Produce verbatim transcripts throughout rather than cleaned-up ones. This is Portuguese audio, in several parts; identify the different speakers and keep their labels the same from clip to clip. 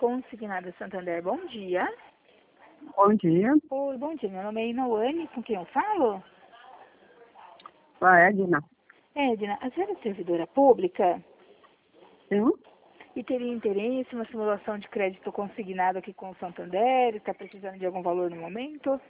Speaker 1: Consignado Santander, bom dia.
Speaker 2: Bom dia.
Speaker 1: Oi, bom dia. Meu nome é Inoane, com quem eu falo?
Speaker 2: A Edna.
Speaker 1: Edna, a senhora é servidora pública
Speaker 2: Sim.
Speaker 1: e teria interesse em uma simulação de crédito consignado aqui com o Santander? Está precisando de algum valor no momento?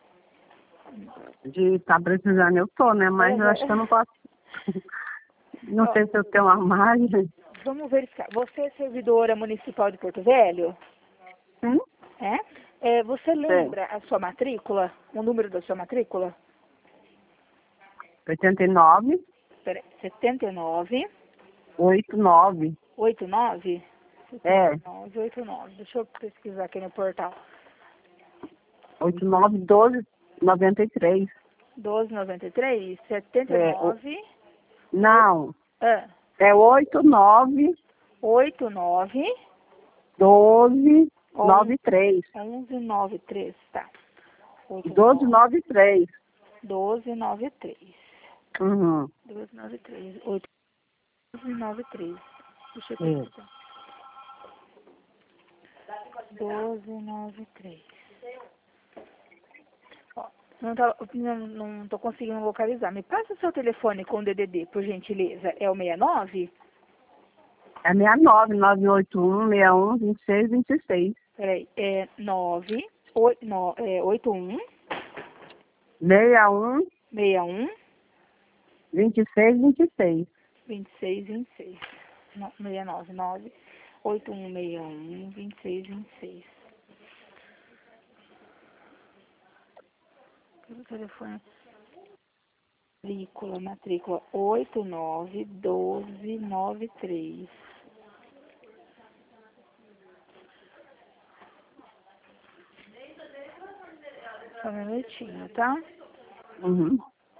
Speaker 2: De estar precisando eu tô, né? Mas eu acho que eu não posso. Não
Speaker 1: Ó,
Speaker 2: sei se eu tenho uma margem.
Speaker 1: Vamos verificar. Você é servidora municipal de Porto Velho?
Speaker 2: Sim.
Speaker 1: É? É, você lembra a sua matrícula? O número da sua matrícula?
Speaker 2: oitenta e nove,
Speaker 1: Peraí, setenta e nove,
Speaker 2: oitenta e nove.
Speaker 1: oitenta e nove?
Speaker 2: É.
Speaker 1: setenta e nove, oitenta e nove. Deixa eu pesquisar aqui no portal.
Speaker 2: oitenta e nove, doze, noventa e três.
Speaker 1: doze noventa e três, setenta e
Speaker 2: É. o-
Speaker 1: nove,
Speaker 2: Não.
Speaker 1: ah,
Speaker 2: É oitenta e nove,
Speaker 1: oitenta e nove,
Speaker 2: doze, noventa e três.
Speaker 1: onze noventa e três, tá.
Speaker 2: doze, noventa e três.
Speaker 1: doze noventa e três.
Speaker 2: Uhum.
Speaker 1: doze noventa e três. doze noventa e três. Deixa eu
Speaker 2: É.
Speaker 1: pesquisar. doze noventa e três. Ó, não, tá, não, não tô conseguindo localizar. Me passa o seu telefone com o D D D, por gentileza. É o sessenta e nove?
Speaker 2: É sessenta e nove, nove oito um, sessenta e um, vinte e seis, vinte e seis.
Speaker 1: Peraí, é nove, oito, no, é oito um,
Speaker 2: sessenta e um,
Speaker 1: sessenta e um,
Speaker 2: vinte e seis, vinte e seis.
Speaker 1: vinte e seis, vinte e seis. Não, sessenta e nove, nove, oito um, sessenta e um, vinte e seis, vinte e seis. Pelo telefone. Matrícula, matrícula oito nove um dois nove três. Só um minutinho, tá?
Speaker 2: Uhum.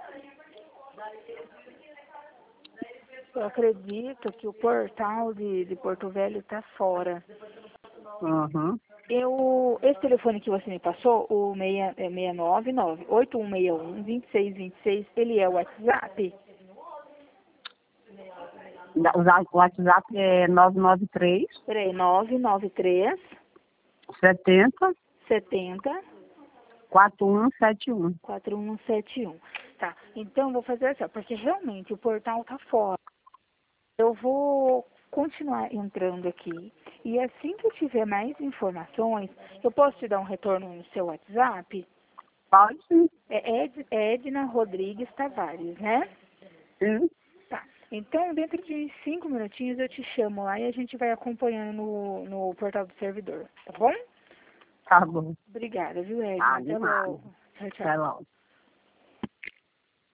Speaker 1: Eu acredito que o portal de, de Porto Velho tá fora.
Speaker 2: Uhum.
Speaker 1: Eu, esse telefone que você me passou, o seis, é seis nove nove, oito um seis um, vinte e seis vinte e seis, ele é o WhatsApp?
Speaker 2: Da- O za- o WhatsApp é nove nove três,
Speaker 1: Peraí, nove nove três,
Speaker 2: setenta,
Speaker 1: setenta,
Speaker 2: quatro um sete um.
Speaker 1: quatro um sete um. Tá, então eu vou fazer assim, ó, porque realmente o portal tá fora. Eu vou continuar entrando aqui e assim que eu tiver mais informações, eu posso te dar um retorno no seu WhatsApp?
Speaker 2: Pode sim.
Speaker 1: É Ed, Edna Rodrigues Tavares, né?
Speaker 2: Sim.
Speaker 1: Tá. Então, dentro de cinco minutinhos eu te chamo lá e a gente vai acompanhando no, no portal do servidor, tá bom?
Speaker 2: Tá bom.
Speaker 1: Obrigada, viu, Edna?
Speaker 2: Ah, de
Speaker 1: Até
Speaker 2: nada.
Speaker 1: logo. Tchau, tchau.
Speaker 2: Até logo.